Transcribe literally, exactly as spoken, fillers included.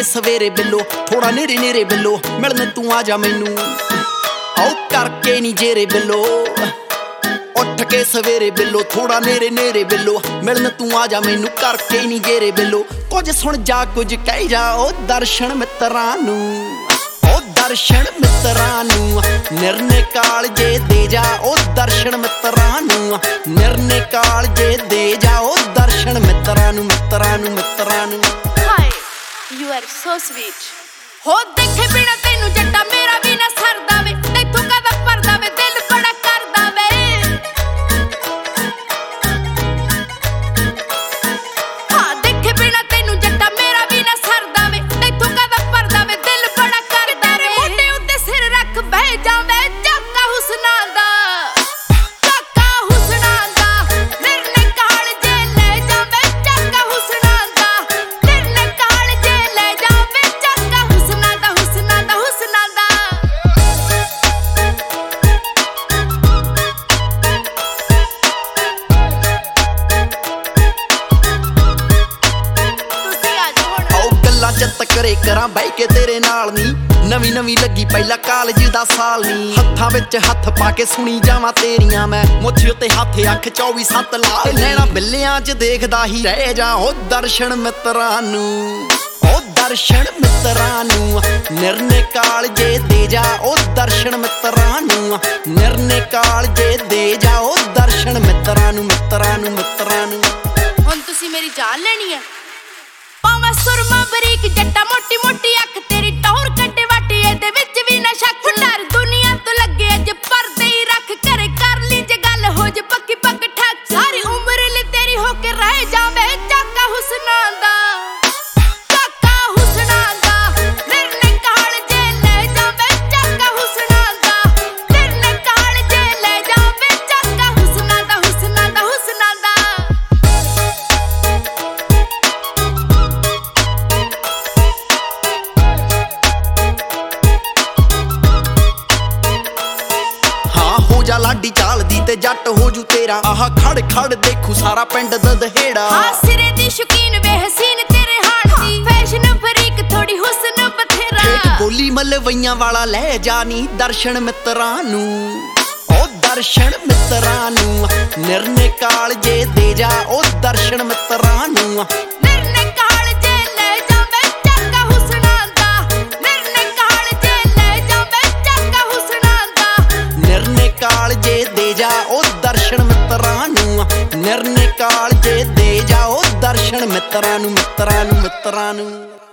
के सवेरे बिल्लो थोड़ा नेरे नेरे बिल्लो मिलने तू आ जा मैनू औ करके नी जेरे बिल्लो उठ के सवेरे बिल्लो थोड़ा नेरे नेरे बिल्लो मिलने तू आ जा मैनू करके नी जेरे बिल्लो कुछ सुन जा कुछ कह जा ओ दर्शन मित्रां नू ओ दर्शन मित्रां नू निर्ने कालजे दे जा ओ दर्शन मित्रां नू निर्ने कालजे दे जा ओ दर्शन मित्रां नू मित्रां नू मित्रां नू। Hi you are so sweet हो देखे बिना तैनू जट्टा मेरा भी ना सरदा वे तैथों कदा परदा वे दिल बड़ा करदा वे हां देखे बिना तैनू जट्टा मेरा भी ना सरदा वे तैथों कदा परदा वे दिल बड़ा करदा वे मोटे उत्ते सिर रख बह जावे चाका हुस्ना दा चाका हुस्ना दा निर्ने कालजे ले जावे चाका हुस्ना दा निर्ने कालजे ले जावे चाका हुस्ना दा हुस्ना दा हुस्ना दा। ਤੁਸੀਂ ਆ ਜਾਓ ਹੁਣ आओ गल्लां चित करे करां बह के तेरे नाल नी नवीं नवीं लगी पहला कालज दा साल नी हत्थां विच हत्थ पा के सुनी जावां तेरियां मैं मुੱਛ उत्ते हत्थ अख चौबी सत्त लाल नैना बिल्लियां च देखदा ही रह जा ओ दर्शन मित्रां नू ओ दर्शन मित्रां नू निर्ने कालजे दे जा ओ दर्शन मित्रां नू निर्ने कालजे दे जा ओ दर्शन मित्रां नू मित्रां नू मित्रां नू। ਹੁਣ ਤੁਸੀਂ ਮੇਰੀ ਜਾਨ ਲੈਣੀ ਹੈ ਪਾਵਾਂ ਸੁਰਮਾ ਬਰੀਕ ਜੱਟਾ ਮੋਟੀ ਮੋਟੀ ਅੱਖ ਤੇਰੀ ਟੌਰ ਕੱਢੇ ਵਾਟੀ ਇਹਦੇ ਵਿੱਚ ਵੀ ਨਾ ਸ਼ੱਕ ਡਰ ਦੁਨੀਆ ਤੋਂ ਲੱਗੇ ਅੱਜ ਪਰਦੇ ਹੀ ਰੱਖ ਘਰੇ ਕਰ ਲਈ ਜੇ ਗੱਲ ਹੋ ਜੇ ਪੱਕੀ ਪੱਕ ਠੱਕ ਸਾਰੀ ਉਮਰ ਲਈ ਤੇਰੀ ਹੋ ਕੇ ਰਹਿ ਜਾਵੇ ਚਾਕਾ ਹੁਸਨਾ ਦਾ ਚਾਕਾ ਹੁਸਨਾ ਦਾ ਨਿਰਨੇ ਕਾਲਜੇ ਲੈ ਜਾਵੇ ਚਾਕਾ ਹੁਸਨਾ ਦਾ ਨਿਰਨੇ ਕਾਲਜੇ ਲੈ ਜਾਵੇ ਚਾਕਾ ਹੁਸਨਾ ਦਾ ਹੁਸਨਾ ਦਾ ਹੁਸਨਾ ਦਾ। हाँ हो जा लाडी चाल दी ते जट हो जू तेरा आह खड़ खड़ देखू सारा पिंड ददहेड़ा हाँ सिरे दी शौकीन वे हसीन तेरे हाण दी फैशन फरीक थोड़ी हुस्न बथेरा एक बोली मलवैयां वाला ले जानी दर्शन मित्रां नू ओ दर्शन मित्रां नू निर्ने कालजे दे जा ओ दर्शन मित्रां नू निर्ने कालजे ले जावे चाका हुस्ना दा निर्ने कालजे ले जावे चाका हुस्ना दा निर्ने कालजे दे जा ओ दर्शन मित्रां नू निर्ने कालजे दे जा ओ दर्शन मित्रां नू मित्रां नू मित्रां नू।